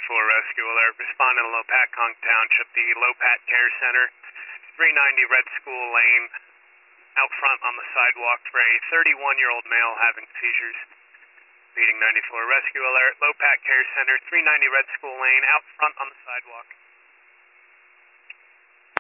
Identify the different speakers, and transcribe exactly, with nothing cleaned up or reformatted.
Speaker 1: ninety-four Rescue Alert. Responding to Lopatcong Township, the Lopat Care Center, three ninety Red School Lane, out front on the sidewalk for a thirty-one-year-old male having seizures. Leading ninety-four Rescue Alert, Lopat Care Center, three ninety Red School Lane, out front on the sidewalk.